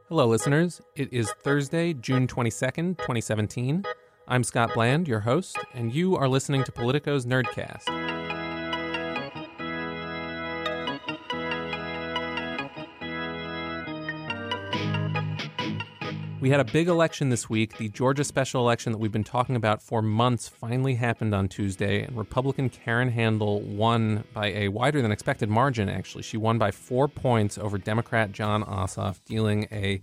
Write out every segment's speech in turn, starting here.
Hello, listeners. It is Thursday, June 22nd, 2017. I'm Scott Bland, your host, and you are listening to Politico's Nerdcast. We had a big election this week. The Georgia special election that we've been talking about for months finally happened on Tuesday, and Republican Karen Handel won by a wider than expected margin, actually. She won by 4 points over Democrat Jon Ossoff, dealing a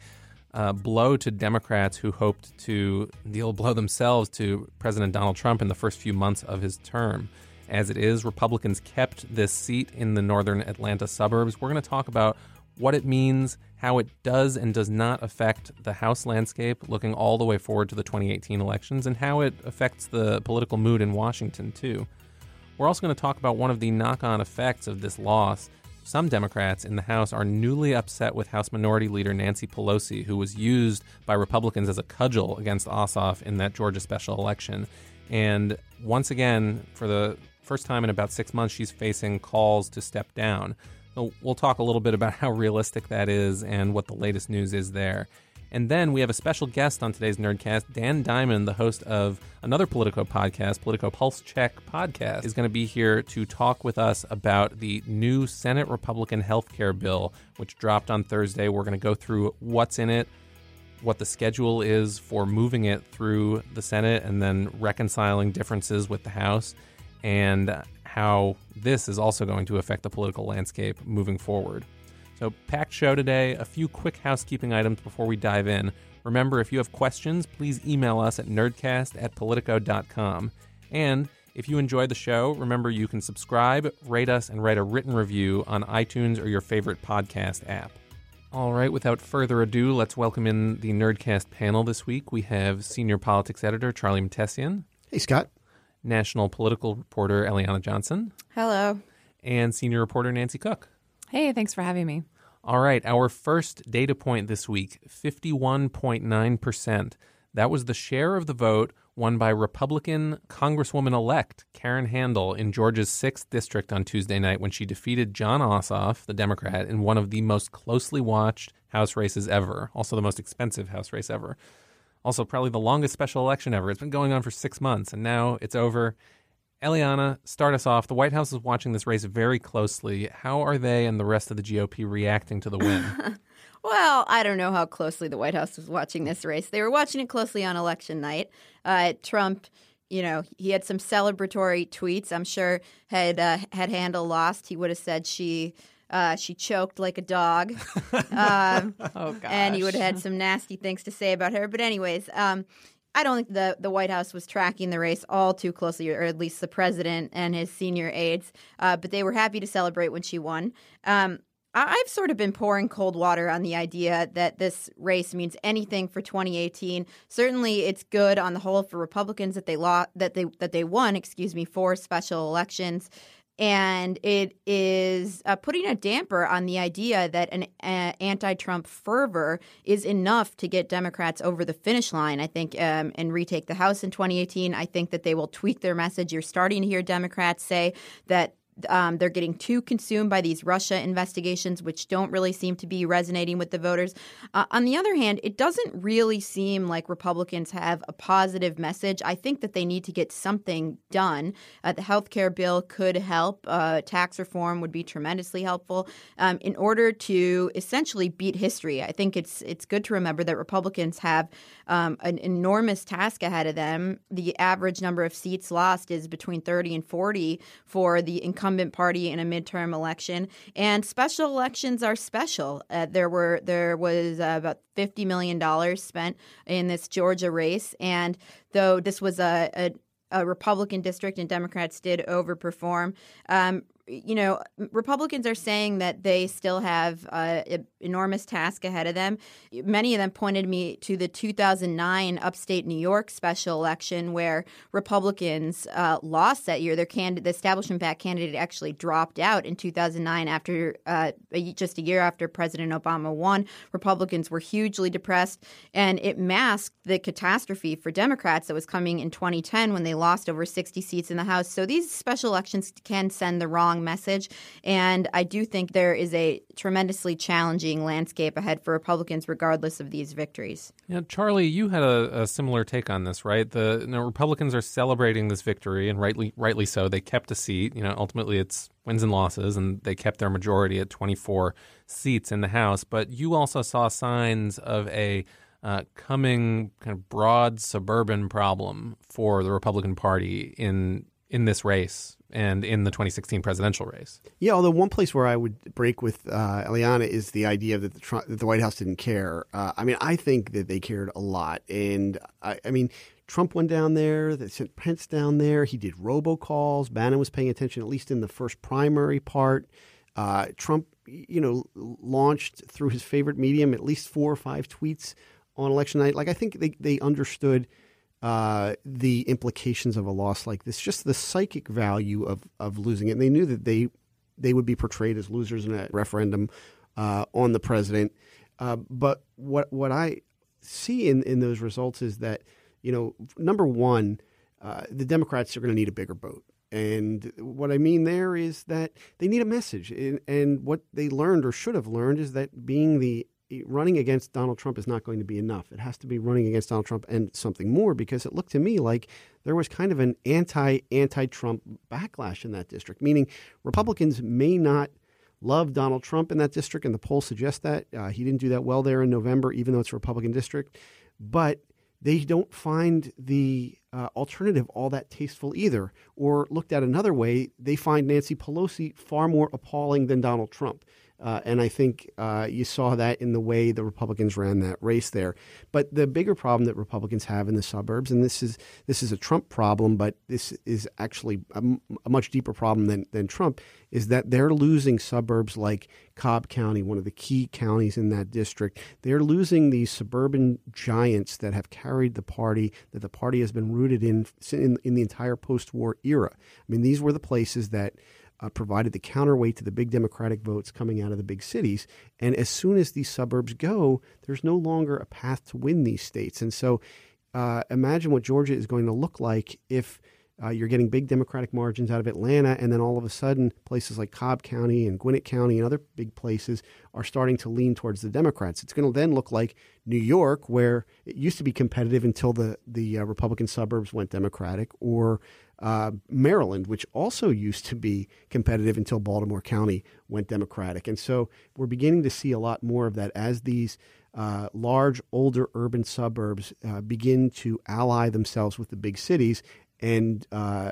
blow to Democrats who hoped to deal a blow themselves to President Donald Trump in the first few months of his term. As it is, Republicans kept this seat in the northern Atlanta suburbs. We're going to talk about what it means, how it does and does not affect the House landscape, looking all the way forward to the 2018 elections, and how it affects the political mood in Washington, too. We're also going to talk about one of the knock-on effects of this loss. Some Democrats in the House are newly upset with House Minority Leader Nancy Pelosi, who was used by Republicans as a cudgel against Ossoff in that Georgia special election. And once again, for the first time in about 6 months, she's facing calls to step down. So we'll talk a little bit about how realistic that is and what the latest news is there. And then we have a special guest on today's Nerdcast. Dan Diamond, the host of another Politico podcast, Politico Pulse Check podcast, is going to be here to talk with us about the new Senate Republican health care bill, which dropped on Thursday. We're going to go through what's in it, what the schedule is for moving it through the Senate, and then reconciling differences with the House, and how this is also going to affect the political landscape moving forward. So, packed show today. A few quick housekeeping items before we dive in. Remember, if you have questions, please email us at nerdcast@politico.com. And if you enjoy the show, remember you can subscribe, rate us, and write a written review on iTunes or your favorite podcast app. All right, without further ado, let's welcome in the Nerdcast panel this week. We have senior politics editor Charlie Mattesian. Hey, Scott. National political reporter Eliana Johnson. Hello. And senior reporter Nancy Cook. Hey, thanks for having me. All right, our first data point this week, 51.9%. That was the share of the vote won by Republican Congresswoman-elect Karen Handel in Georgia's 6th district on Tuesday night when she defeated Jon Ossoff, the Democrat, in one of the most closely watched House races ever, also the most expensive House race ever. Also, probably the longest special election ever. It's been going on for 6 months, and now it's over. Eliana, start us off. The White House is watching this race very closely. How are they and the rest of the GOP reacting to the win? Well, I don't know how closely the White House was watching this race. They were watching it closely on election night. Trump, he had some celebratory tweets. I'm sure had Handel lost, he would have said she choked like a dog. Oh, gosh. And he would have had some nasty things to say about her. But anyways, I don't think the White House was tracking the race all too closely, or at least the president and his senior aides. But they were happy to celebrate when she won. I've sort of been pouring cold water on the idea that this race means anything for 2018. Certainly, it's good on the whole for Republicans that they won 4 special elections. And it is putting a damper on the idea that an anti-Trump fervor is enough to get Democrats over the finish line, I think, and retake the House in 2018. I think that they will tweak their message. You're starting to hear Democrats say that they're getting too consumed by these Russia investigations, which don't really seem to be resonating with the voters. On the other hand, it doesn't really seem like Republicans have a positive message. I think that they need to get something done. The health care bill could help. Tax reform would be tremendously helpful in order to essentially beat history. I think it's good to remember that Republicans have an enormous task ahead of them. The average number of seats lost is between 30 and 40 for the incumbent party in a midterm election, and special elections are special. There was about $50 million spent in this Georgia race, and though this was a Republican district and Democrats did overperform, Republicans are saying that they still have an enormous task ahead of them. Many of them pointed me to the 2009 upstate New York special election where Republicans lost that year. The establishment-backed candidate actually dropped out in 2009 after just a year after President Obama won. Republicans were hugely depressed, and it masked the catastrophe for Democrats that was coming in 2010 when they lost over 60 seats in the House. So these special elections can send the wrong strong message. And I do think there is a tremendously challenging landscape ahead for Republicans, regardless of these victories. Yeah, Charlie, you had a similar take on this, right? The Republicans are celebrating this victory, and rightly so. They kept a seat. Ultimately it's wins and losses, and they kept their majority at 24 seats in the House. But you also saw signs of a coming kind of broad suburban problem for the Republican Party in this race and in the 2016 presidential race. Yeah, although one place where I would break with Eliana is the idea that the White House didn't care. I think that they cared a lot. And Trump went down there. They sent Pence down there. He did robocalls. Bannon was paying attention, at least in the first primary part. Trump, launched through his favorite medium at least 4 or 5 tweets on election night. I think they understood the implications of a loss like this, just the psychic value of losing it. And they knew that they would be portrayed as losers in a referendum on the president. But what I see in those results is that, number one, the Democrats are going to need a bigger vote. And what I mean there is that they need a message. And what they learned or should have learned is that running against Donald Trump is not going to be enough. It has to be running against Donald Trump and something more, because it looked to me like there was kind of an anti-Trump backlash in that district, meaning Republicans may not love Donald Trump in that district, and the polls suggest that. He didn't do that well there in November, even though it's a Republican district. But they don't find the alternative all that tasteful either. Or looked at another way, they find Nancy Pelosi far more appalling than Donald Trump. And I think you saw that in the way the Republicans ran that race there. But the bigger problem that Republicans have in the suburbs, and this is a Trump problem, but this is actually a much deeper problem than Trump, is that they're losing suburbs like Cobb County, one of the key counties in that district. They're losing these suburban giants that have carried the party, that the party has been rooted in the entire post-war era. These were the places that provided the counterweight to the big Democratic votes coming out of the big cities. And as soon as these suburbs go, there's no longer a path to win these states. And so imagine what Georgia is going to look like if you're getting big Democratic margins out of Atlanta, and then all of a sudden places like Cobb County and Gwinnett County and other big places are starting to lean towards the Democrats. It's going to then look like New York, where it used to be competitive until the Republican suburbs went Democratic, or Maryland, which also used to be competitive until Baltimore County went Democratic. And so we're beginning to see a lot more of that as these large, older urban suburbs begin to ally themselves with the big cities and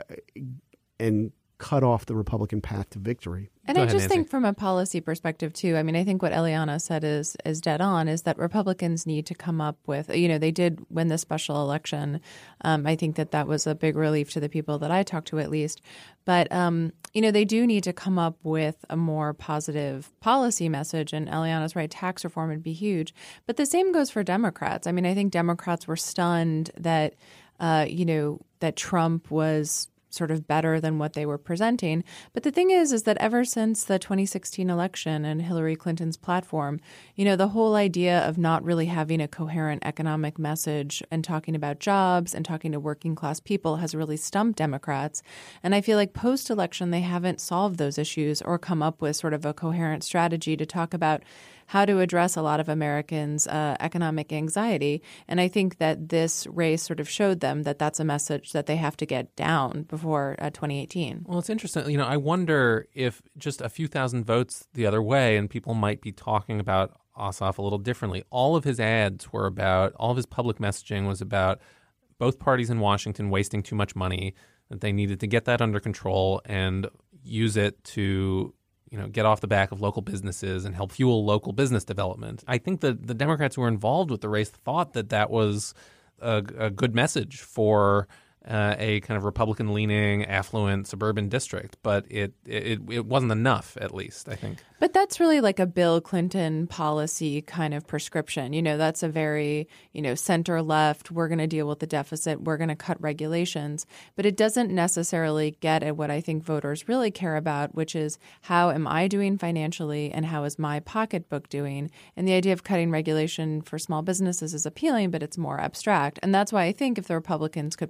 cut off the Republican path to victory. And I just think from a policy perspective, too, I think what Eliana said is dead on, is that Republicans need to come up with, they did win the special election. I think that was a big relief to the people that I talked to, at least. But, they do need to come up with a more positive policy message. And Eliana's right, tax reform would be huge. But the same goes for Democrats. I think Democrats were stunned that, that Trump was sort of better than what they were presenting. But the thing is that ever since the 2016 election and Hillary Clinton's platform, the whole idea of not really having a coherent economic message and talking about jobs and talking to working class people has really stumped Democrats. And I feel like post-election, they haven't solved those issues or come up with sort of a coherent strategy to talk about how to address a lot of Americans' economic anxiety. And I think that this race sort of showed them that that's a message that they have to get down before 2018. Well, it's interesting. I wonder if just a few thousand votes the other way, and people might be talking about Ossoff a little differently. All of his public messaging was about both parties in Washington wasting too much money, that they needed to get that under control and use it to get off the back of local businesses and help fuel local business development. I think that the Democrats who were involved with the race thought that was a good message for a kind of Republican-leaning, affluent suburban district, but it wasn't enough, at least, I think. But that's really like a Bill Clinton policy kind of prescription. That's a very, center-left, we're going to deal with the deficit, we're going to cut regulations. But it doesn't necessarily get at what I think voters really care about, which is how am I doing financially and how is my pocketbook doing? And the idea of cutting regulation for small businesses is appealing, but it's more abstract. And that's why I think if the Republicans could pull off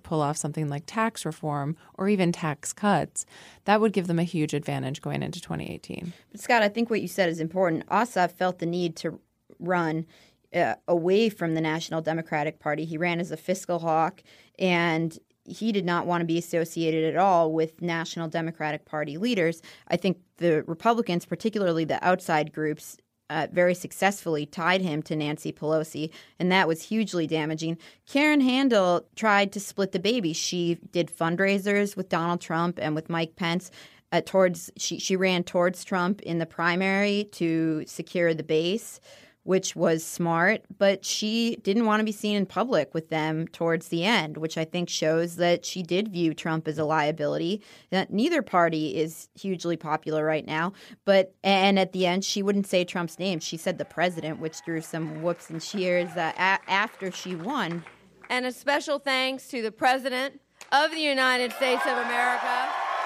something like tax reform or even tax cuts, that would give them a huge advantage going into 2018. But Scott, I think what you said is important. Ossoff felt the need to run away from the National Democratic Party. He ran as a fiscal hawk, and he did not want to be associated at all with National Democratic Party leaders. I think the Republicans, particularly the outside groups, very successfully tied him to Nancy Pelosi, and that was hugely damaging. Karen Handel tried to split the baby. She did fundraisers with Donald Trump and with Mike Pence. She ran towards Trump in the primary to secure the base, which was smart, but she didn't want to be seen in public with them towards the end, which I think shows that she did view Trump as a liability. That neither party is hugely popular right now, and at the end, she wouldn't say Trump's name. She said the president, which drew some whoops and cheers after she won. And a special thanks to the President of the United States of America.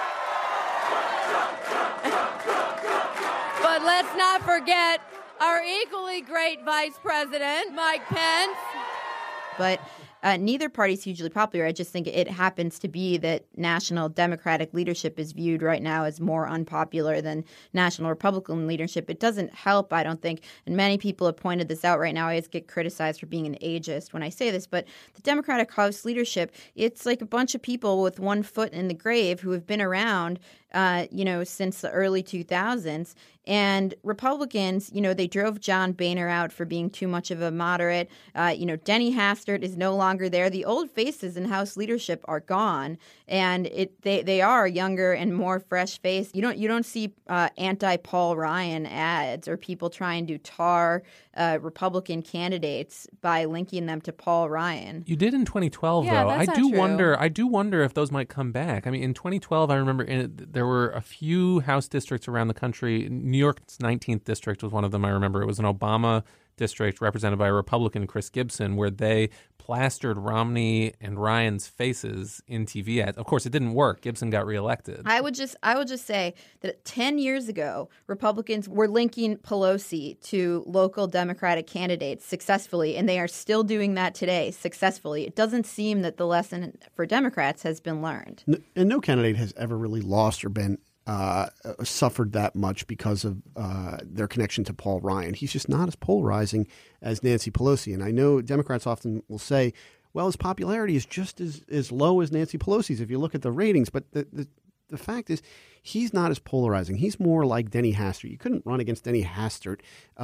But let's not forget our equally great Vice President, Mike Pence. But neither party is hugely popular. I just think it happens to be that national Democratic leadership is viewed right now as more unpopular than national Republican leadership. It doesn't help, I don't think, and many people have pointed this out right now. I always get criticized for being an ageist when I say this, but the Democratic House leadership, it's like a bunch of people with one foot in the grave who have been around since the early 2000s. And Republicans, they drove John Boehner out for being too much of a moderate. Denny Hastert is no longer there. The old faces in House leadership are gone, and they are younger and more fresh-faced. You don't see anti-Paul Ryan ads or people trying to tar Republican candidates by linking them to Paul Ryan. You did in 2012, Yeah, though. that's I not do true. wonder. I do wonder if those might come back. I mean, in 2012, I remember there were a few House districts around the country. New York's 19th district was one of them. I remember it was an Obama district represented by a Republican, Chris Gibson, where they plastered Romney and Ryan's faces in TV ads. Of course, it didn't work. Gibson got reelected. I would just say that 10 years ago, Republicans were linking Pelosi to local Democratic candidates successfully, and they are still doing that today successfully. It doesn't seem that the lesson for Democrats has been learned. And no candidate has ever really lost or been suffered that much because of their connection to Paul Ryan. He's just not as polarizing as Nancy Pelosi. And I know Democrats often will say, well, his popularity is just as low as Nancy Pelosi's if you look at the ratings. But the fact is, he's not as polarizing. He's more like Denny Hastert. You couldn't run against Denny Hastert.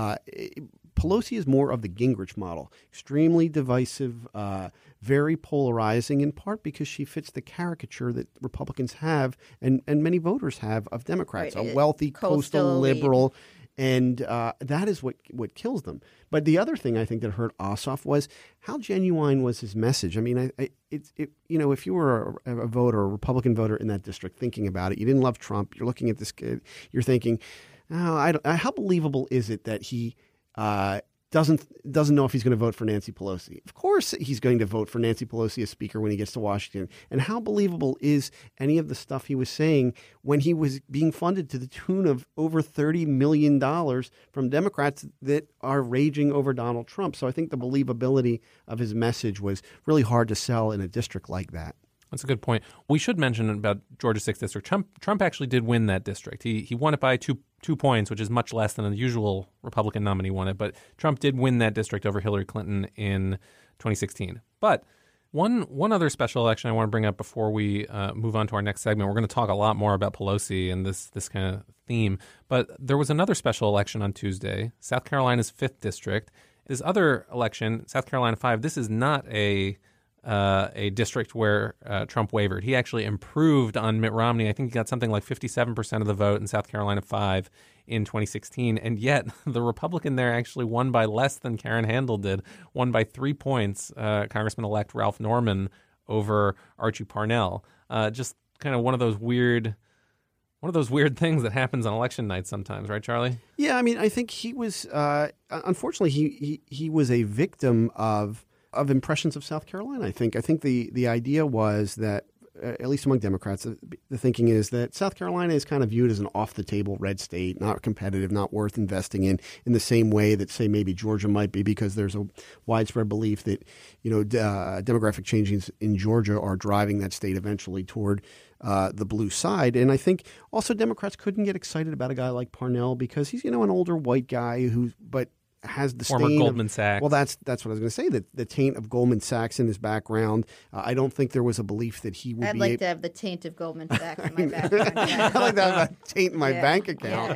Pelosi is more of the Gingrich model, extremely divisive, very polarizing, in part because she fits the caricature that Republicans have and many voters have of Democrats, Right. a wealthy coastal elite. liberal. And that is what kills them. But the other thing I think that hurt Ossoff was how genuine was his message. I mean, if you were a voter, a Republican voter in that district, thinking about it, you didn't love Trump. You're looking at this kid. You're thinking, how believable is it that he doesn't know if he's going to vote for Nancy Pelosi? Of course he's going to vote for Nancy Pelosi as Speaker when he gets to Washington. And how believable is any of the stuff he was saying when he was being funded to the tune of over $30 million from Democrats that are raging over Donald Trump? So I think the believability of his message was really hard to sell in a district like that. That's a good point. We should mention about Georgia's 6th district. Trump actually did win that district. He won it by two points, which is much less than the usual Republican nominee won it. But Trump did win that district over Hillary Clinton in 2016. But one other special election I want to bring up before we move on to our next segment. We're going to talk a lot more about Pelosi and this kind of theme. But there was another special election on Tuesday, South Carolina's 5th district. This other election, South Carolina 5, this is not a district where Trump wavered. He actually improved on Mitt Romney. I think he got something like 57% of the vote in South Carolina 5 in 2016. And yet the Republican there actually won by less than Karen Handel did, won by 3 points, Congressman-elect Ralph Norman over Archie Parnell. Just kind of one of those weird things that happens on election night sometimes, right, Charlie? Yeah, I mean, I think he was, unfortunately, he was a victim of impressions of South Carolina. I think the idea was that at least among Democrats, the thinking is that South Carolina is kind of viewed as an off-the-table red state, not competitive, not worth investing in the same way that, say, maybe Georgia might be, because there's a widespread belief that, demographic changes in Georgia are driving that state eventually toward the blue side. And I think also Democrats couldn't get excited about a guy like Parnell because he's, an older white guy but has the former stain Goldman of, Sachs. Well, that's what I was going to say. The taint of Goldman Sachs in his background. I don't think there was a belief that he would. I'd like to have the taint of Goldman Sachs in my background. I like to have a taint in my Yeah. bank account.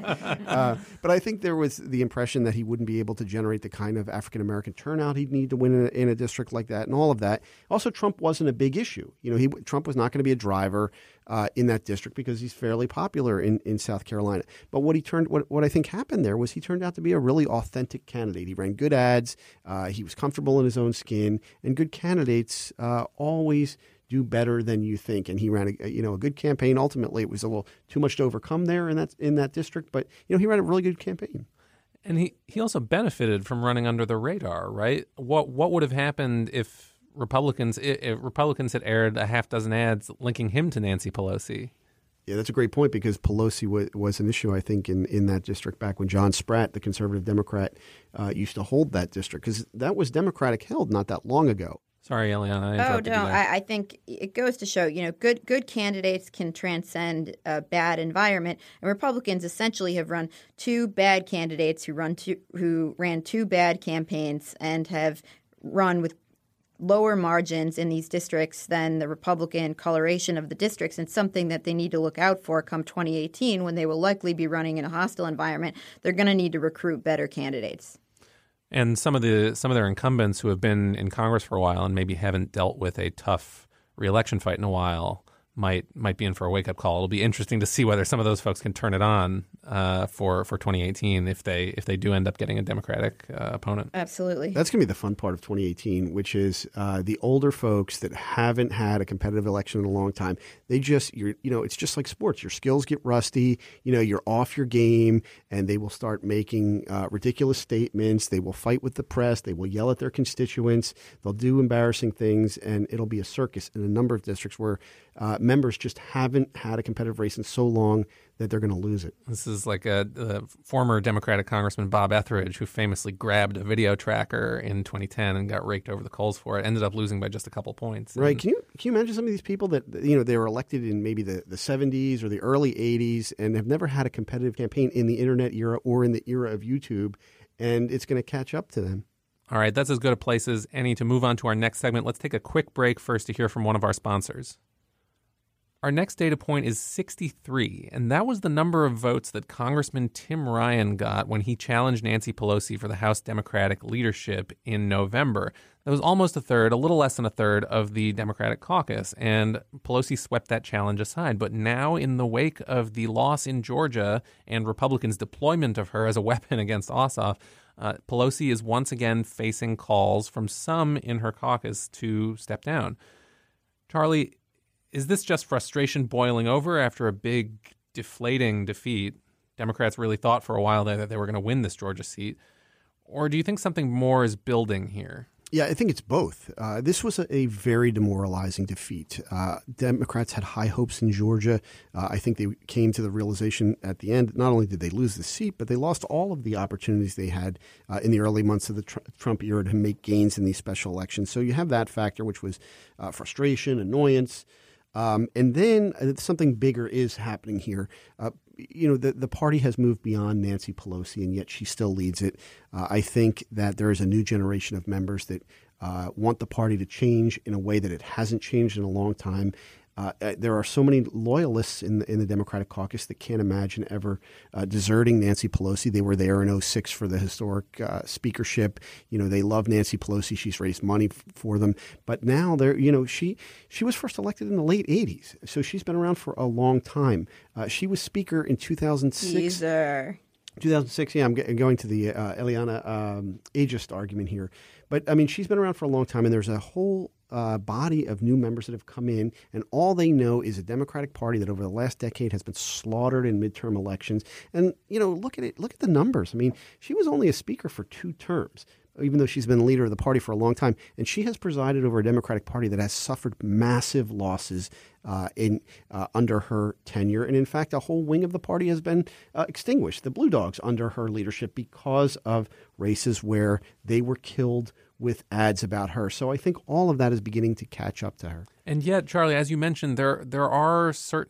But I think there was the impression that he wouldn't be able to generate the kind of African American turnout he'd need to win in a district like that, and all of that. Also, Trump wasn't a big issue. Trump was not going to be a driver in that district because he's fairly popular in South Carolina. But what I think happened there was he turned out to be a really authentic candidate. He ran good ads. He was comfortable in his own skin, and good candidates always do better than you think. And he ran a good campaign. Ultimately, it was a little too much to overcome there in that district, but he ran a really good campaign. And he also benefited from running under the radar, right? What would have happened if Republicans had aired a half dozen ads linking him to Nancy Pelosi? Yeah, that's a great point because Pelosi was an issue, I think, in that district back when John Spratt, the conservative Democrat, used to hold that district because that was Democratic held not that long ago. Sorry, Eliana, I interrupted you there. I think it goes to show, good candidates can transcend a bad environment, and Republicans essentially have run two bad candidates who ran two bad campaigns and have run with lower margins in these districts than the Republican coloration of the districts, and something that they need to look out for come 2018 when they will likely be running in a hostile environment. They're going to need to recruit better candidates. And some of their incumbents who have been in Congress for a while and maybe haven't dealt with a tough reelection fight in a while might be in for a wake-up call. It'll be interesting to see whether some of those folks can turn it on for 2018 if they do end up getting a Democratic opponent. Absolutely. That's going to be the fun part of 2018, which is the older folks that haven't had a competitive election in a long time. They it's just like sports. Your skills get rusty. You're off your game, and they will start making ridiculous statements. They will fight with the press. They will yell at their constituents. They'll do embarrassing things, and it'll be a circus in a number of districts where members just haven't had a competitive race in so long that they're going to lose it. This is like a former Democratic Congressman Bob Etheridge, who famously grabbed a video tracker in 2010 and got raked over the coals for it. Ended up losing by just a couple points. Right? Can you imagine some of these people that they were elected in maybe the 70s or the early 80s and have never had a competitive campaign in the internet era or in the era of YouTube, and it's going to catch up to them. All right, that's as good a place as any to move on to our next segment. Let's take a quick break first to hear from one of our sponsors. Our next data point is 63, and that was the number of votes that Congressman Tim Ryan got when he challenged Nancy Pelosi for the House Democratic leadership in November. That was almost a third, a little less than a third of the Democratic caucus, and Pelosi swept that challenge aside. But now, in the wake of the loss in Georgia and Republicans' deployment of her as a weapon against Ossoff, Pelosi is once again facing calls from some in her caucus to step down. Charlie, is this just frustration boiling over after a big, deflating defeat? Democrats really thought for a while there that they were going to win this Georgia seat. Or do you think something more is building here? Yeah, I think it's both. This was a very demoralizing defeat. Democrats had high hopes in Georgia. I think they came to the realization at the end, not only did they lose the seat, but they lost all of the opportunities they had in the early months of the Trump era to make gains in these special elections. So you have that factor, which was frustration, annoyance. And then something bigger is happening here. The party has moved beyond Nancy Pelosi, and yet she still leads it. I think that there is a new generation of members that want the party to change in a way that it hasn't changed in a long time. There are so many loyalists in the Democratic caucus that can't imagine ever deserting Nancy Pelosi. They were there in 2006 for the historic speakership. They love Nancy Pelosi. She's raised money for them. But now she was first elected in the late 80s. So she's been around for a long time. She was speaker in 2006. Teaser. 2006, yeah, I'm going to the Eliana ageist argument here. But, she's been around for a long time, and there's a whole body of new members that have come in, and all they know is a Democratic Party that over the last decade has been slaughtered in midterm elections. And, look at it. Look at the numbers. She was only a speaker for 2 terms. even though she's been the leader of the party for a long time. And she has presided over a Democratic Party that has suffered massive losses under her tenure. And in fact, a whole wing of the party has been extinguished, the Blue Dogs, under her leadership because of races where they were killed with ads about her. So I think all of that is beginning to catch up to her. And yet, Charlie, as you mentioned, there are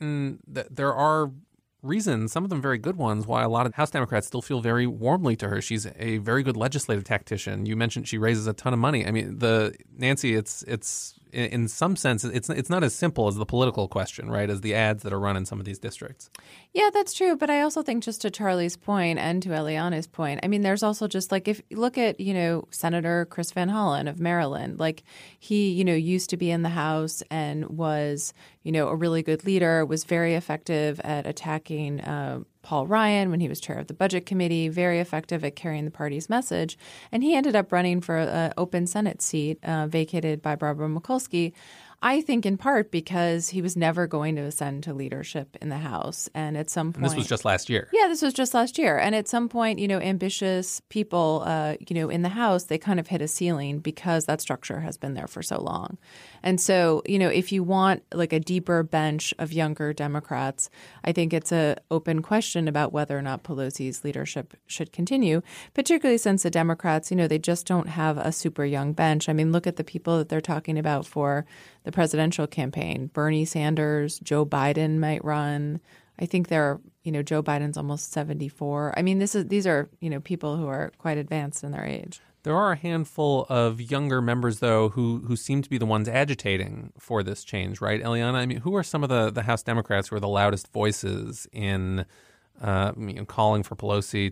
reasons, some of them very good ones, why a lot of House Democrats still feel very warmly to her. She's a very good legislative tactician. You mentioned she raises a ton of money. I mean, Nancy, it's in some sense, it's not as simple as the political question, right, as the ads that are run in some of these districts. Yeah, that's true. But I also think, just to Charlie's point and to Eliana's point, I mean, there's also just like, if you look at, Senator Chris Van Hollen of Maryland, like he, used to be in the House and was, a really good leader, was very effective at attacking Paul Ryan when he was chair of the Budget Committee, very effective at carrying the party's message. And he ended up running for an open Senate seat vacated by Barbara Mikulski, I think in part because he was never going to ascend to leadership in the House. And at some point— And this was just last year. Yeah, this was just last year. And at some point, ambitious people, in the House, they kind of hit a ceiling because that structure has been there for so long. And so, if you want like a deeper bench of younger Democrats, I think it's an open question about whether or not Pelosi's leadership should continue, particularly since the Democrats, they just don't have a super young bench. I mean, look at the people that they're talking about for the presidential campaign. Bernie Sanders, Joe Biden might run. I think Joe Biden's almost 74. I mean, these are people who are quite advanced in their age. There are a handful of younger members, though, who seem to be the ones agitating for this change, right, Eliana? I mean, who are some of the House Democrats who are the loudest voices in calling for Pelosi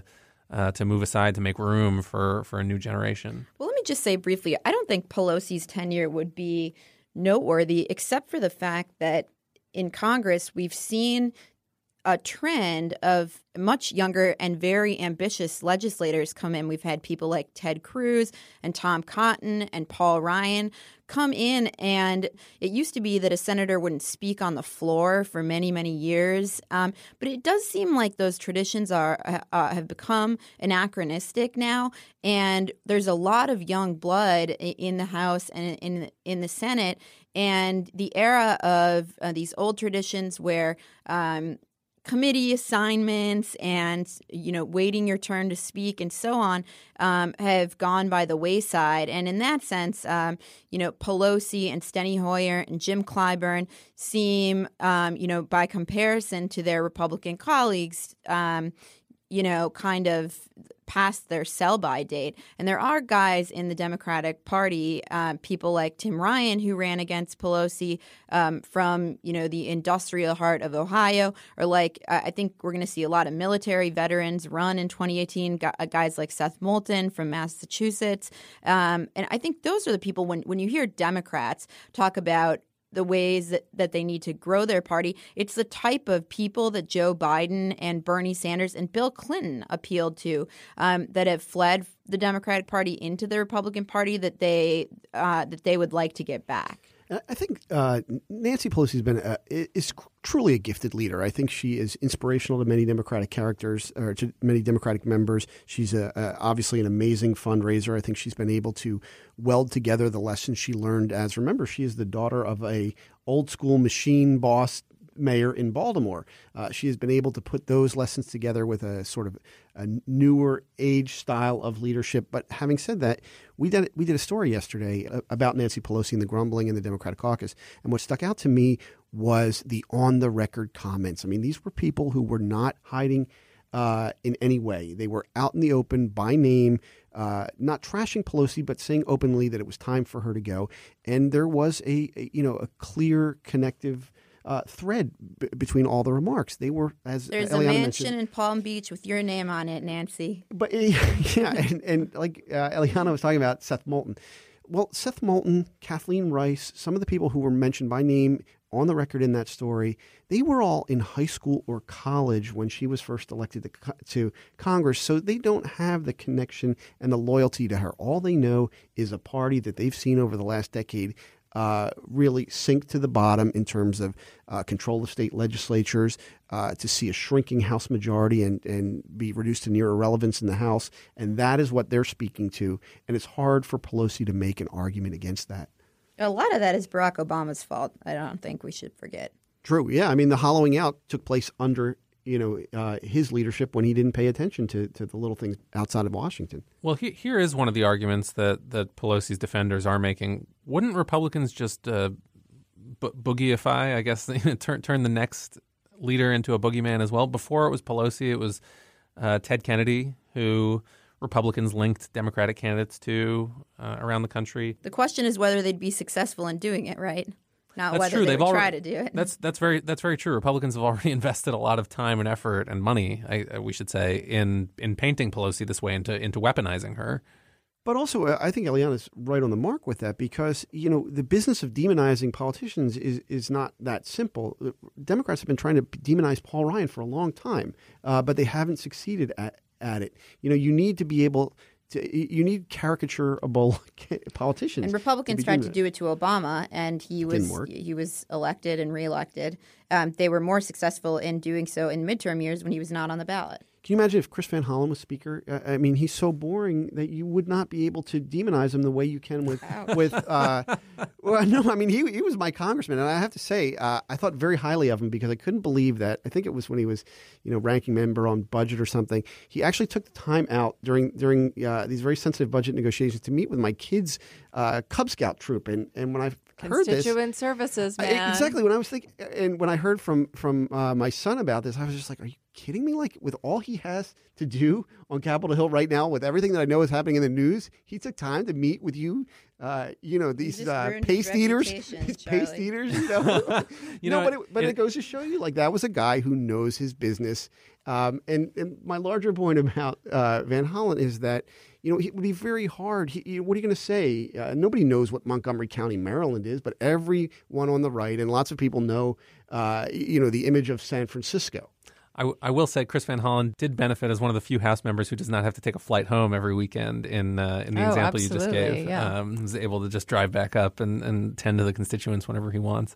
to move aside to make room for a new generation? Well, let me just say briefly, I don't think Pelosi's tenure would be noteworthy, except for the fact that in Congress we've seen a trend of much younger and very ambitious legislators come in. We've had people like Ted Cruz and Tom Cotton and Paul Ryan come in, and it used to be that a senator wouldn't speak on the floor for many, many years. But it does seem like those traditions have become anachronistic now, and there's a lot of young blood in the House and in the Senate, and the era of these old traditions where committee assignments and, waiting your turn to speak and so on have gone by the wayside. And in that sense, Pelosi and Steny Hoyer and Jim Clyburn seem, by comparison to their Republican colleagues, kind of past their sell-by date. And there are guys in the Democratic Party, people like Tim Ryan, who ran against Pelosi from, the industrial heart of Ohio, or like I think we're going to see a lot of military veterans run in 2018, guys like Seth Moulton from Massachusetts. And I think those are the people, when you hear Democrats talk about the ways that they need to grow their party, it's the type of people that Joe Biden and Bernie Sanders and Bill Clinton appealed to, that have fled the Democratic Party into the Republican Party that they would like to get back. I think Nancy Pelosi is truly a gifted leader. I think she is inspirational to many Democratic characters, or to many Democratic members. She's obviously an amazing fundraiser. I think she's been able to weld together the lessons she learned as, remember, she is the daughter of a old school machine boss mayor in Baltimore. She has been able to put those lessons together with a sort of a newer age style of leadership. But having said that, we did a story yesterday about Nancy Pelosi and the grumbling in the Democratic caucus. And what stuck out to me was the on-the-record comments. I mean, these were people who were not hiding in any way. They were out in the open by name, not trashing Pelosi, but saying openly that it was time for her to go. And there was a clear connective thread between all the remarks. They were, as there's Eliana a mansion mentioned, in Palm Beach with your name on it, Nancy. But and like Eliana was talking about Seth Moulton. Well, Seth Moulton, Kathleen Rice, some of the people who were mentioned by name on the record in that story, they were all in high school or college when she was first elected to Congress. So they don't have the connection and the loyalty to her. All they know is a party that they've seen over the last decade really sink to the bottom in terms of control of state legislatures, to see a shrinking House majority and be reduced to near irrelevance in the House. And that is what they're speaking to. And it's hard for Pelosi to make an argument against that. A lot of that is Barack Obama's fault. I don't think we should forget. True. Yeah. I mean, the hollowing out took place under his leadership when he didn't pay attention to the little things outside of Washington. Well, here is one of the arguments that Pelosi's defenders are making. Wouldn't Republicans just boogieify, I guess, turn the next leader into a boogeyman as well? Before it was Pelosi, it was Ted Kennedy, who Republicans linked Democratic candidates to around the country. The question is whether they'd be successful in doing it, right? Not That's whether true. they They've would already, try to do it. That's very true. Republicans have already invested a lot of time and effort and money, we should say, in painting Pelosi this way, into weaponizing her. But also, I think Eliana's right on the mark with that because, the business of demonizing politicians is not that simple. Democrats have been trying to demonize Paul Ryan for a long time, but they haven't succeeded at it. You need to be able to, you need caricaturable politicians. And Republicans tried to do it to Obama, and he was elected and reelected. They were more successful in doing so in midterm years when he was not on the ballot. Can you imagine if Chris Van Hollen was Speaker? I mean, he's so boring that you would not be able to demonize him the way you can with. Well, no, I mean, he was my congressman, and I have to say, I thought very highly of him because I couldn't believe that. I think it was when he was, ranking member on budget or something. He actually took the time out during these very sensitive budget negotiations to meet with my kids' Cub Scout troop, and when I heard this, constituent services, man. Exactly. When I was thinking, and when I heard from my son about this, I was just like, "Are you kidding me? Like, with all he has to do on Capitol Hill right now, with everything that I know is happening in the news, he took time to meet with you. These paste eaters, paste eaters. But it goes to show you, like, that was a guy who knows his business. And my larger point about Van Hollen is that, it would be very hard. What are you going to say? Nobody knows what Montgomery County, Maryland is, but everyone on the right and lots of people know, the image of San Francisco. I will say Chris Van Hollen did benefit as one of the few House members who does not have to take a flight home every weekend in the example you just gave. Yeah. He's able to just drive back up and tend to the constituents whenever he wants.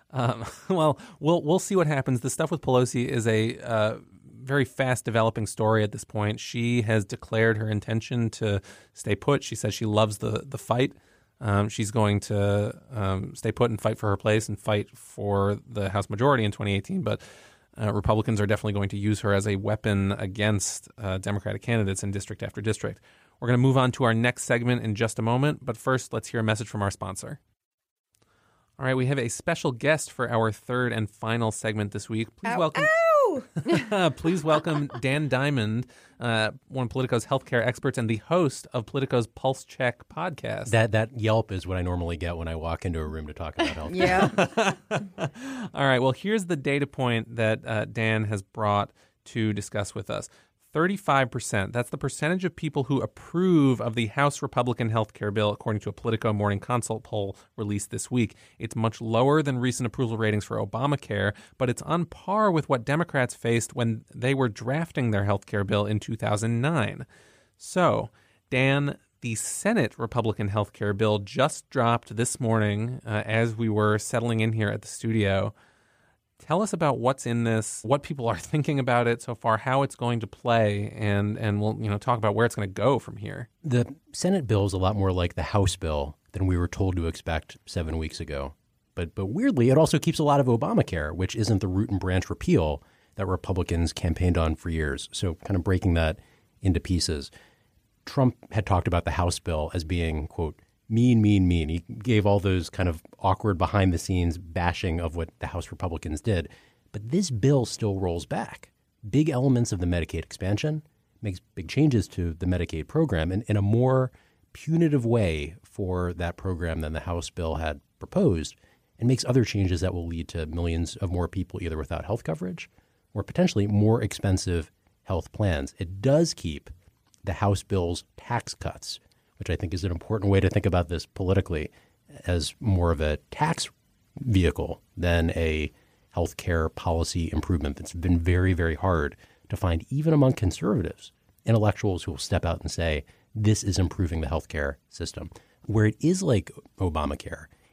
Well, we'll see what happens. The stuff with Pelosi is a very fast developing story at this point. She has declared her intention to stay put. She says she loves the fight. She's going to stay put and fight for her place and fight for the House majority in 2018. But Republicans are definitely going to use her as a weapon against Democratic candidates in district after district. We're going to move on to our next segment in just a moment. But first, let's hear a message from our sponsor. All right, we have a special guest for our third and final segment this week. Please welcome. Please welcome Dan Diamond, one of Politico's healthcare experts and the host of Politico's Pulse Check podcast. That yelp is what I normally get when I walk into a room to talk about healthcare. Yeah. All right. Well, here's the data point that Dan has brought to discuss with us. 35%. That's the percentage of people who approve of the House Republican health care bill, according to a Politico Morning Consult poll released this week. It's much lower than recent approval ratings for Obamacare, but it's on par with what Democrats faced when they were drafting their health care bill in 2009. So, Dan, the Senate Republican health care bill just dropped this morning as we were settling in here at the studio. Tell us about what's in this, what people are thinking about it so far, how it's going to play, and we'll talk about where it's going to go from here. The Senate bill is a lot more like the House bill than we were told to expect 7 weeks ago. But weirdly, it also keeps a lot of Obamacare, which isn't the root and branch repeal that Republicans campaigned on for years. So kind of breaking that into pieces. Trump had talked about the House bill as being, quote, mean. He gave all those kind of awkward behind-the-scenes bashing of what the House Republicans did. But this bill still rolls back. Big elements of the Medicaid expansion, makes big changes to the Medicaid program in a more punitive way for that program than the House bill had proposed, and makes other changes that will lead to millions of more people either without health coverage or potentially more expensive health plans. It does keep the House bill's tax cuts, which I think is an important way to think about this politically, as more of a tax vehicle than a healthcare policy improvement that's been very, very hard to find, even among conservatives, intellectuals who will step out and say, this is improving the healthcare system. Where it is like Obamacare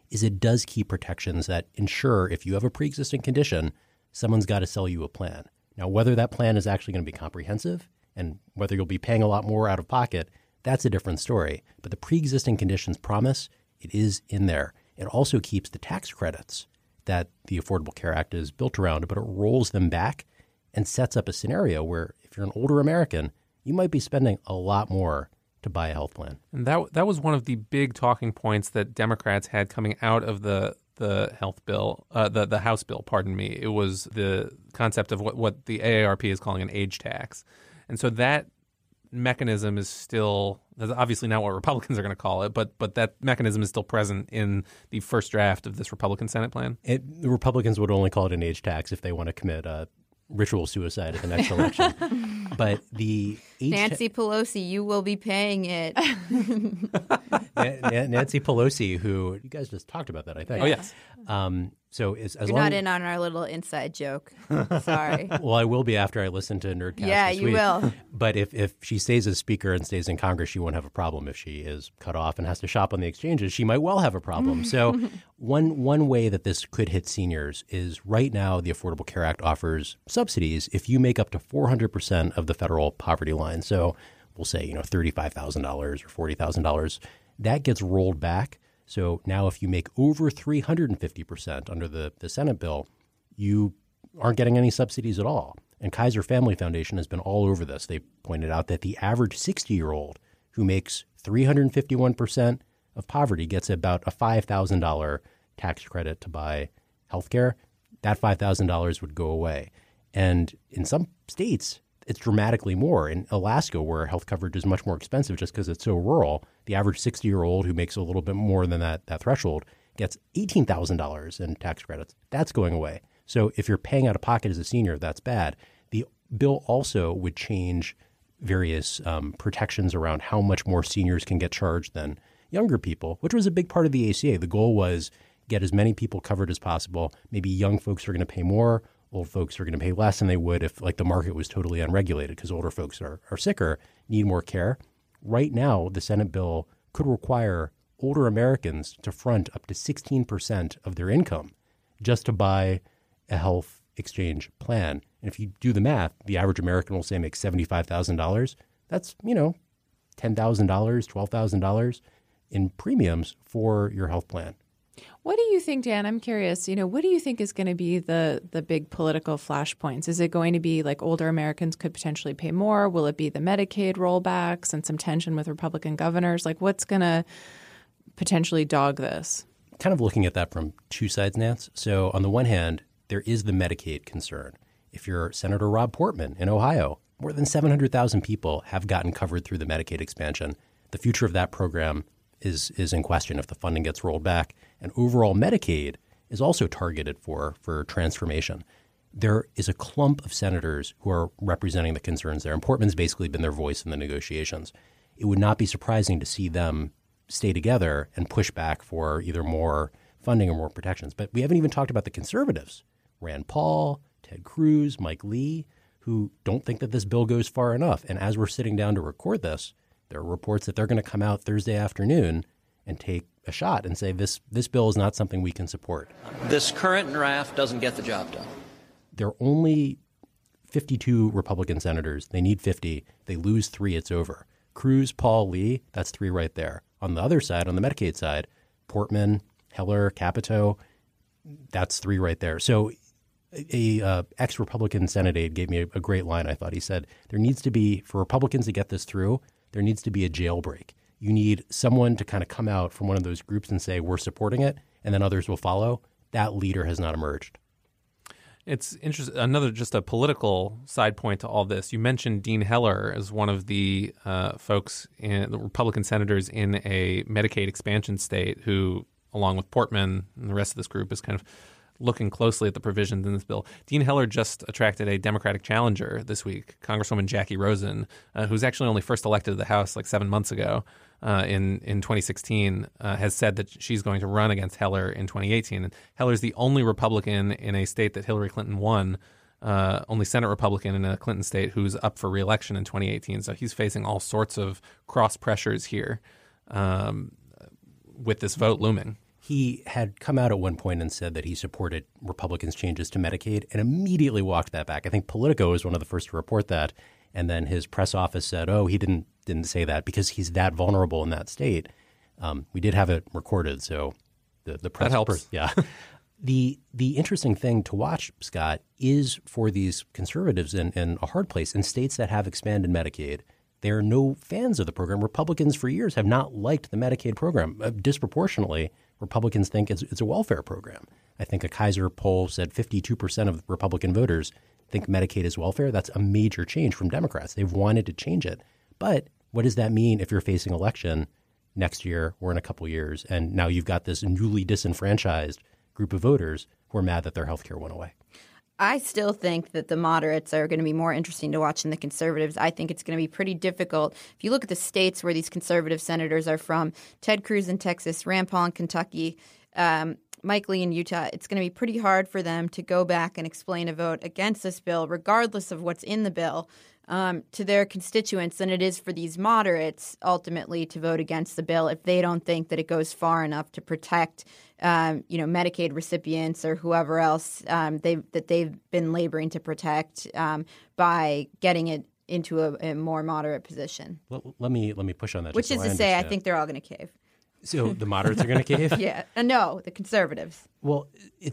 is it does keep protections that ensure if you have a pre-existing condition, someone's got to sell you a plan. Now, whether that plan is actually going to be comprehensive and whether you'll be paying a lot more out of pocket, that's a different story. But the pre-existing conditions promise, it is in there. It also keeps the tax credits that the Affordable Care Act is built around, but it rolls them back and sets up a scenario where if you're an older American, you might be spending a lot more to buy a health plan. And that was one of the big talking points that Democrats had coming out of the health bill, the House bill, pardon me. It was the concept of what the AARP is calling an age tax. And so that mechanism is still, that's obviously not what Republicans are going to call it, but that mechanism is still present in the first draft of this Republican Senate plan. The Republicans would only call it an age tax if they want to commit ritual suicide at the next election. But the Nancy Pelosi, you will be paying it. Nancy Pelosi, who you guys just talked about that, I think. Oh, yes. So as You're long not in on our little inside joke. Sorry. Well, I will be after I listen to Nerdcast Yeah, this you week. will. But if she stays as Speaker and stays in Congress, she won't have a problem. If she is cut off and has to shop on the exchanges, she might well have a problem. So one way that this could hit seniors is right now the Affordable Care Act offers subsidies if you make up to 400% of the federal poverty line. So we'll say, $35,000 or $40,000. That gets rolled back. So now if you make over 350% under the Senate bill, you aren't getting any subsidies at all. And Kaiser Family Foundation has been all over this. They pointed out that the average 60-year-old who makes 351% of poverty gets about a $5,000 tax credit to buy health care. That $5,000 would go away. And in some states, it's dramatically more. In Alaska, where health coverage is much more expensive just because it's so rural, the average 60-year-old who makes a little bit more than that threshold gets $18,000 in tax credits. That's going away. So if you're paying out of pocket as a senior, that's bad. The bill also would change various protections around how much more seniors can get charged than younger people, which was a big part of the ACA. The goal was get as many people covered as possible. Maybe young folks are going to pay more. Old folks are going to pay less than they would if the market was totally unregulated because older folks are sicker, need more care. Right now, the Senate bill could require older Americans to front up to 16% of their income just to buy a health exchange plan. And if you do the math, the average American will say makes $75,000. That's, $10,000, $12,000 in premiums for your health plan. What do you think, Dan? I'm curious, what do you think is going to be the big political flashpoints? Is it going to be like older Americans could potentially pay more? Will it be the Medicaid rollbacks and some tension with Republican governors? Like what's going to potentially dog this? Kind of looking at that from two sides, Nance. So on the one hand, there is the Medicaid concern. If you're Senator Rob Portman in Ohio, more than 700,000 people have gotten covered through the Medicaid expansion. The future of that program is in question if the funding gets rolled back. And overall Medicaid is also targeted for transformation. There is a clump of senators who are representing the concerns there. And Portman's basically been their voice in the negotiations. It would not be surprising to see them stay together and push back for either more funding or more protections. But we haven't even talked about the conservatives, Rand Paul, Ted Cruz, Mike Lee, who don't think that this bill goes far enough. And as we're sitting down to record this, there are reports that they're going to come out Thursday afternoon and take a shot and say this bill is not something we can support. This current draft doesn't get the job done. There are only 52 Republican senators. They need 50. They lose 3, it's over. Cruz, Paul, Lee, that's 3 right there. On the other side, on the Medicaid side, Portman, Heller, Capito, that's 3 right there. So a ex-Republican Senate aide gave me a great line, I thought. He said, there needs to be, for Republicans to get this through, there needs to be a jailbreak. You need someone to kind of come out from one of those groups and say, we're supporting it, and then others will follow. That leader has not emerged. It's interesting. Another just a political side point to all this. You mentioned Dean Heller as one of the folks, the Republican senators in a Medicaid expansion state who, along with Portman and the rest of this group, is kind of looking closely at the provisions in this bill. Dean Heller just attracted a Democratic challenger this week, Congresswoman Jackie Rosen, who's actually only first elected to the House like 7 months ago in 2016, has said that she's going to run against Heller in 2018. And Heller's the only Republican in a state that Hillary Clinton won, only Senate Republican in a Clinton state who's up for re-election in 2018. So he's facing all sorts of cross pressures here with this vote looming. He had come out at one point and said that he supported Republicans' changes to Medicaid and immediately walked that back. I think Politico was one of the first to report that. And then his press office said, oh, he didn't say that because he's that vulnerable in that state. We did have it recorded, so the press that helps. Yeah. The interesting thing to watch, Scott, is for these conservatives in a hard place in states that have expanded Medicaid. They are no fans of the program. Republicans for years have not liked the Medicaid program. Disproportionately, Republicans think it's a welfare program. I think a Kaiser poll said 52% of Republican voters think Medicaid is welfare. That's a major change from Democrats. They've wanted to change it. But what does that mean if you're facing election next year or in a couple years? And now you've got this newly disenfranchised group of voters who are mad that their health care went away. I still think that the moderates are going to be more interesting to watch than the conservatives. I think it's going to be pretty difficult. If you look at the states where these conservative senators are from, Ted Cruz in Texas, Rand Paul in Kentucky, Mike Lee in Utah, it's going to be pretty hard for them to go back and explain a vote against this bill, regardless of what's in the bill, to their constituents than it is for these moderates ultimately to vote against the bill if they don't think that it goes far enough to protect Medicaid recipients or whoever else that they've been laboring to protect by getting it into a more moderate position. Let me push on that. Which is to say, I think they're all going to cave. So the moderates are going to cave? Yeah. No, the conservatives. Well,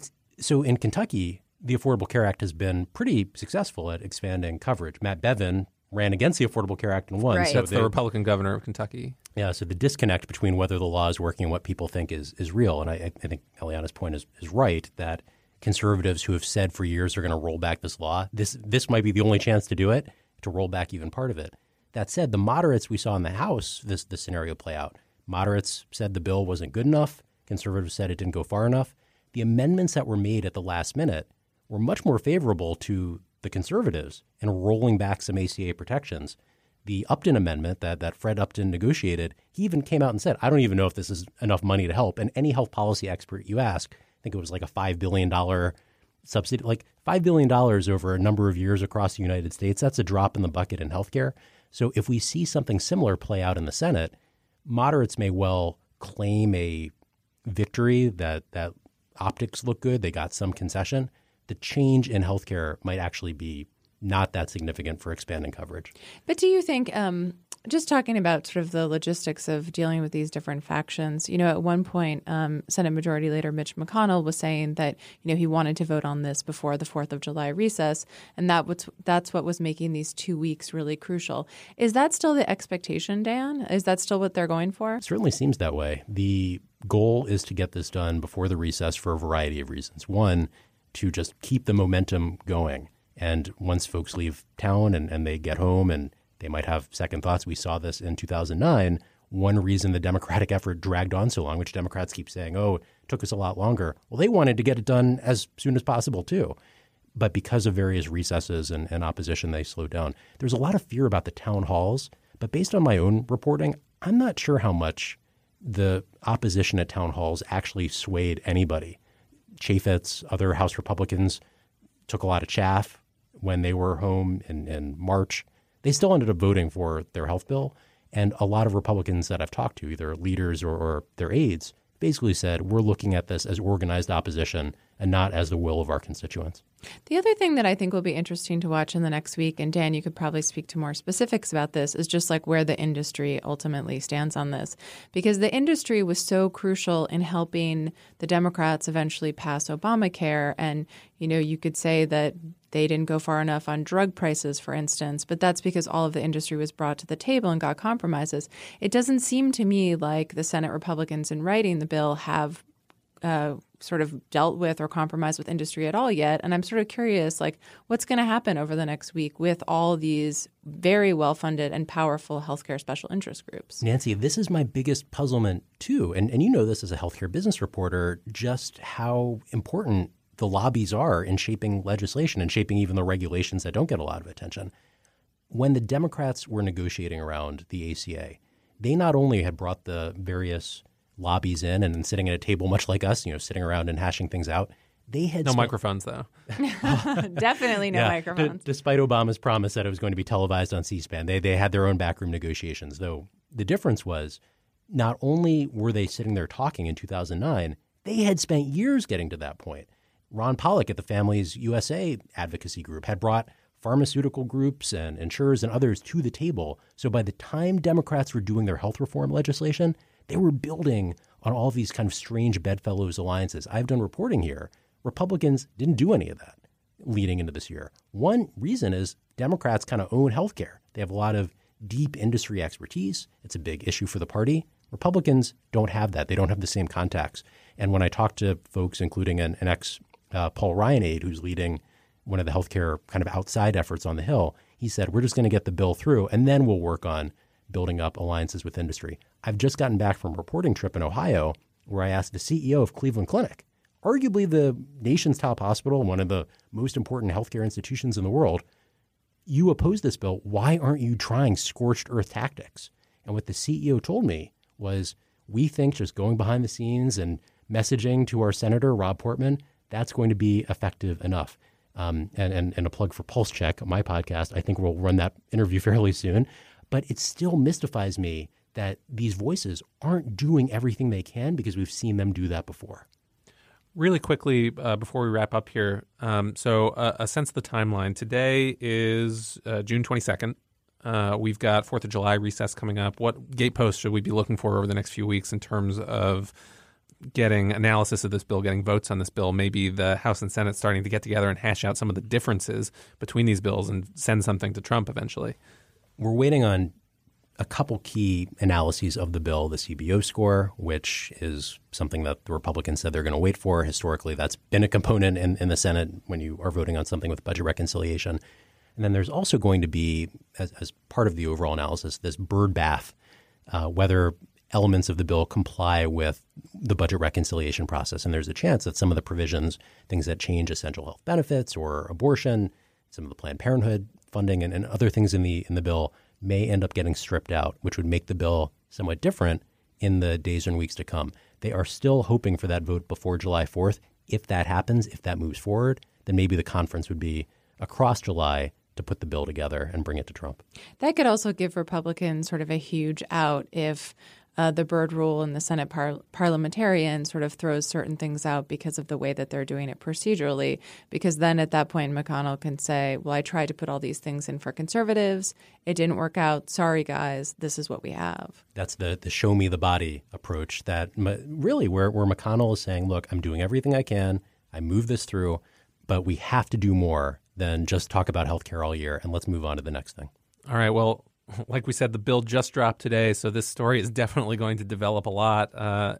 so in Kentucky, the Affordable Care Act has been pretty successful at expanding coverage. Matt Bevin ran against the Affordable Care Act and won. Right. So That's the Republican governor of Kentucky. Yeah, so the disconnect between whether the law is working and what people think is real. And I think Eliana's point is right, that conservatives who have said for years they're going to roll back this law, this might be the only chance to do it, to roll back even part of it. That said, the moderates we saw in the House, this scenario play out. Moderates said the bill wasn't good enough. Conservatives said it didn't go far enough. The amendments that were made at the last minute were much more favorable to the conservatives in rolling back some ACA protections. The Upton amendment that Fred Upton negotiated, he even came out and said, I don't even know if this is enough money to help. And any health policy expert you ask, I think it was like a $5 billion subsidy, like $5 billion over a number of years across the United States. That's a drop in the bucket in healthcare. So if we see something similar play out in the Senate, moderates may well claim a victory that optics look good. They got some concession. The change in healthcare might actually be not that significant for expanding coverage. But do you think, just talking about sort of the logistics of dealing with these different factions, at one point, Senate Majority Leader Mitch McConnell was saying that, he wanted to vote on this before the 4th of July recess, and that's what was making these 2 weeks really crucial. Is that still the expectation, Dan? Is that still what they're going for? It certainly seems that way. The goal is to get this done before the recess for a variety of reasons. One, to just keep the momentum going. And once folks leave town and they get home and they might have second thoughts. We saw this in 2009. One reason the Democratic effort dragged on so long, which Democrats keep saying, it took us a lot longer. Well, they wanted to get it done as soon as possible, too. But because of various recesses and opposition, they slowed down. There's a lot of fear about the town halls. But based on my own reporting, I'm not sure how much the opposition at town halls actually swayed anybody. Chaffetz, other House Republicans took a lot of chaff when they were home in March. They still ended up voting for their health bill. And a lot of Republicans that I've talked to, either leaders or their aides, basically said, we're looking at this as organized opposition and not as the will of our constituents. The other thing that I think will be interesting to watch in the next week, and Dan, you could probably speak to more specifics about this, is just like where the industry ultimately stands on this. Because the industry was so crucial in helping the Democrats eventually pass Obamacare. And, you could say that they didn't go far enough on drug prices, for instance, but that's because all of the industry was brought to the table and got compromises. It doesn't seem to me like the Senate Republicans in writing the bill have sort of dealt with or compromised with industry at all yet. And I'm sort of curious, what's going to happen over the next week with all these very well-funded and powerful healthcare special interest groups? Nancy, this is my biggest puzzlement, too. And you know this as a healthcare business reporter, just how important the lobbies are in shaping legislation and shaping even the regulations that don't get a lot of attention. When the Democrats were negotiating around the ACA, they not only had brought the various lobbies in and sitting at a table much like us, sitting around and hashing things out. They had no microphones, though. Definitely no microphones. Despite Obama's promise that it was going to be televised on C-SPAN, they had their own backroom negotiations, though the difference was not only were they sitting there talking in 2009, they had spent years getting to that point. Ron Pollock at the Families USA advocacy group had brought pharmaceutical groups and insurers and others to the table. So by the time Democrats were doing their health reform legislation, they were building on all these kind of strange bedfellows alliances. I've done reporting here. Republicans didn't do any of that leading into this year. One reason is Democrats kind of own healthcare. They have a lot of deep industry expertise. It's a big issue for the party. Republicans don't have that. They don't have the same contacts. And when I talk to folks, including an ex-Paul Ryan aide who's leading one of the healthcare kind of outside efforts on the Hill, he said, we're just going to get the bill through and then we'll work on building up alliances with industry. I've just gotten back from a reporting trip in Ohio where I asked the CEO of Cleveland Clinic, arguably the nation's top hospital, one of the most important healthcare institutions in the world, you oppose this bill. Why aren't you trying scorched earth tactics? And what the CEO told me was, we think just going behind the scenes and messaging to our Senator, Rob Portman, that's going to be effective enough. And a plug for Pulse Check, my podcast. I think we'll run that interview fairly soon. But it still mystifies me that these voices aren't doing everything they can because we've seen them do that before. Really quickly, before we wrap up here, so a sense of the timeline. Today is June 22nd. We've got 4th of July recess coming up. What gateposts should we be looking for over the next few weeks in terms of getting analysis of this bill, getting votes on this bill? Maybe the House and Senate starting to get together and hash out some of the differences between these bills and send something to Trump eventually. We're waiting on a couple key analyses of the bill, the CBO score, which is something that the Republicans said they're going to wait for. Historically, that's been a component in the Senate when you are voting on something with budget reconciliation. And then there's also going to be, as part of the overall analysis, this bird bath, whether elements of the bill comply with the budget reconciliation process. And there's a chance that some of the provisions, things that change essential health benefits or abortion, some of the Planned Parenthood funding and other things in the bill may end up getting stripped out, which would make the bill somewhat different in the days and weeks to come. They are still hoping for that vote before July 4th. If that happens, if that moves forward, then maybe the conference would be across July to put the bill together and bring it to Trump. That could also give Republicans sort of a huge out if the Byrd rule and the Senate parliamentarian sort of throws certain things out because of the way that they're doing it procedurally. Because then at that point, McConnell can say, well, I tried to put all these things in for conservatives. It didn't work out. Sorry, guys. This is what we have. That's the show me the body approach that really where McConnell is saying, look, I'm doing everything I can. I move this through, but we have to do more than just talk about healthcare all year. And let's move on to the next thing. All right. Well, like we said, the bill just dropped today, so this story is definitely going to develop a lot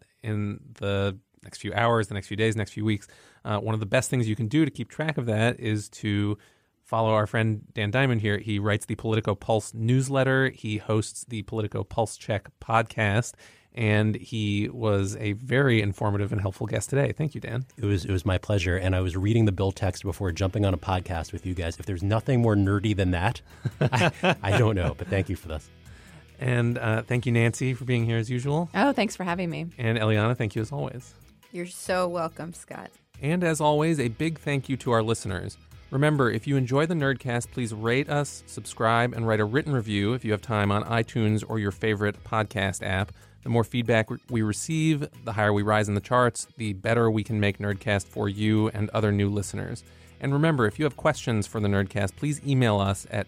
in the next few hours, the next few days, next few weeks. One of the best things you can do to keep track of that is to follow our friend Dan Diamond here. He writes the Politico Pulse newsletter. He hosts the Politico Pulse Check podcast, and he was a very informative and helpful guest today. Thank you, Dan. It was my pleasure, and I was reading the bill text before jumping on a podcast with you guys. If there's nothing more nerdy than that, I don't know, but thank you for this. And thank you, Nancy, for being here as usual. Oh, thanks for having me. And Eliana, thank you as always. You're so welcome, Scott. And as always, a big thank you to our listeners. Remember, if you enjoy the Nerdcast, please rate us, subscribe, and write a written review if you have time on iTunes or your favorite podcast app. The more feedback we receive, the higher we rise in the charts, the better we can make Nerdcast for you and other new listeners. And remember, if you have questions for the Nerdcast, please email us at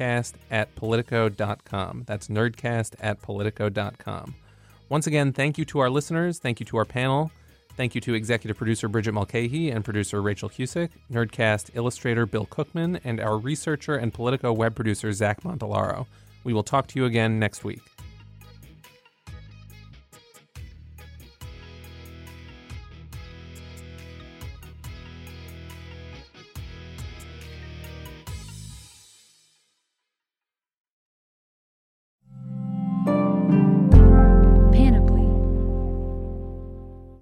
nerdcast@politico.com. That's nerdcast@politico.com. Once again, thank you to our listeners. Thank you to our panel. Thank you to executive producer Bridget Mulcahy and producer Rachel Cusick, Nerdcast illustrator Bill Cookman, and our researcher and Politico web producer Zach Montalaro. We will talk to you again next week.